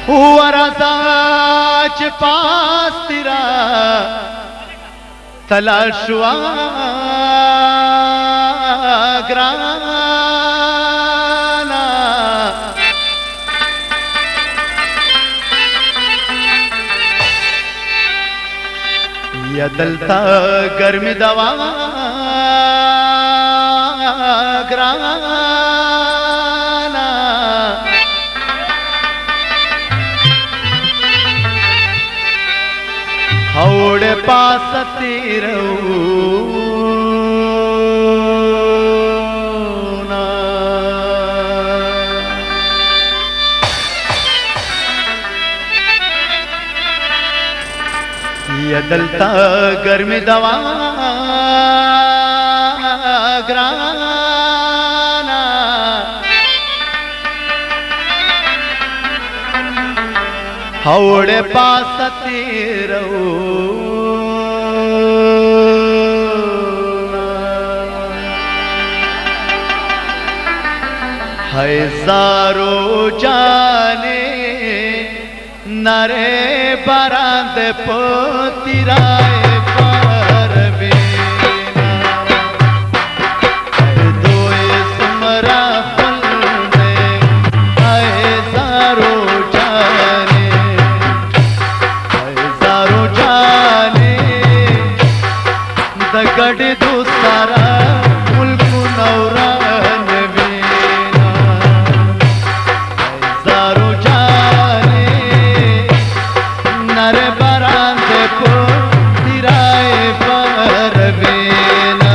ورځه چې پاس تیرا تلل شوه ګرانه یا دلته ګرمي دوا ګرانه اوڑے پاس تیرونا یا دلتا گرمی دوا گرانا اوڑے پاس تیرونا ہزارو جانے نرے براند پتیرائے پر بینا دوئے سمرا فلنے ہزارو گڑ دوسرا ملک نوران وینا ہزارو جانے نر براند کو تیرائے پر وینا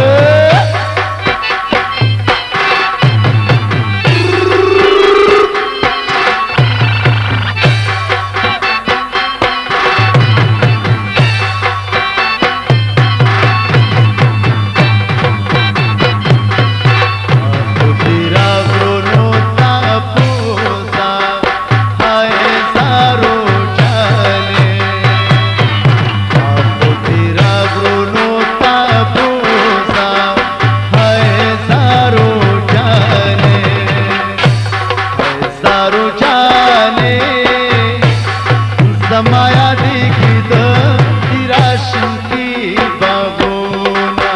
समाया देखी दो तिराशन की बाबूना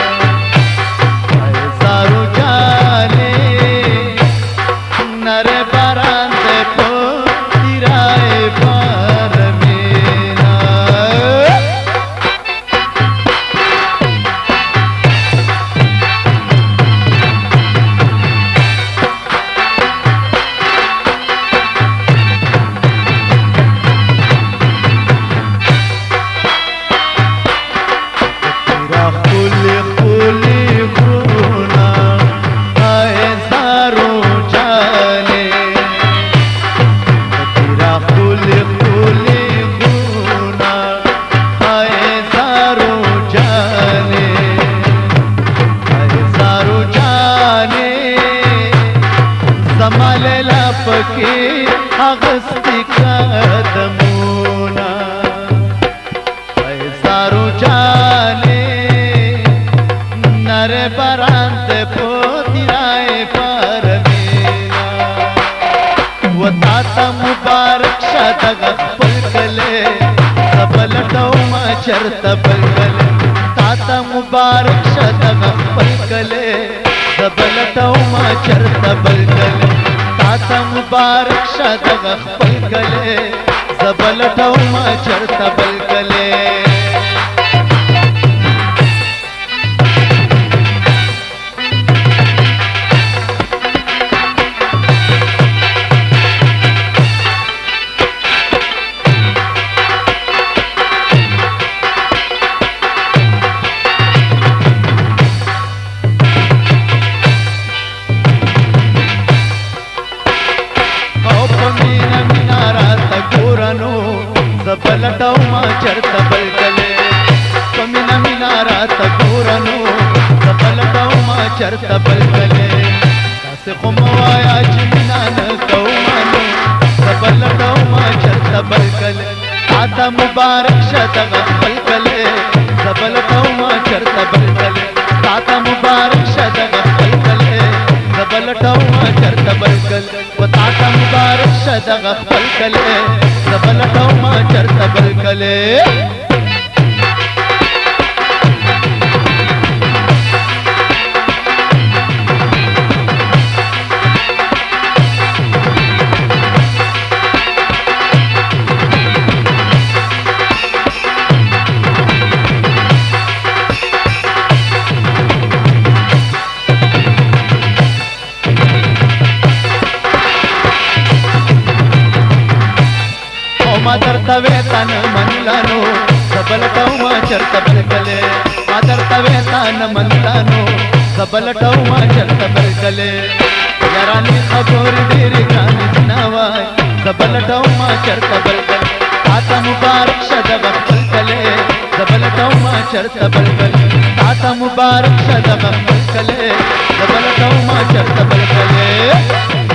सारू जाने नरे बारांद को तिराए बार मेना समालेला पके अगस्ती कदमोना सारू जाने नर बरांत पोतिराए पर मेना वो ताता मुबारक शतग पलकले सबलटो मा चरत पलकले ताता मुबारक शतग पलकले सबलटो मा चरत पलकले ताता मुबारक शतग पलकले सबलटो मा चरत पलकले सबलटो मा चरत बलकले कमिना मिनारा तगोरनो सबलटो मा चरत बलकले दास खमवाया जिना न कौमानो सबलटो मा चरत बलकले आता मुबारक शतग बलकले सबलटो मा चरत बलकले आता मुबारक शतग बलकले सबलटो मा चरत बलकले व ताता मुबारक शतग دغه خپل کله زبلټو ما چرته بل کله ما درته وېتان منلانو زبلټو ما چرته بل کله ما درته وېتان منلانو زبلټو ما چرته بل کله یارانې خبر ډېرې ګرانې جناوای زبلټو ما چرته بل کله تاته مبارک شه دغه خپل کله زبلټو ما چرته بل کله تاته مبارک شه دغه خپل کله زبلټو ما چرته بل کله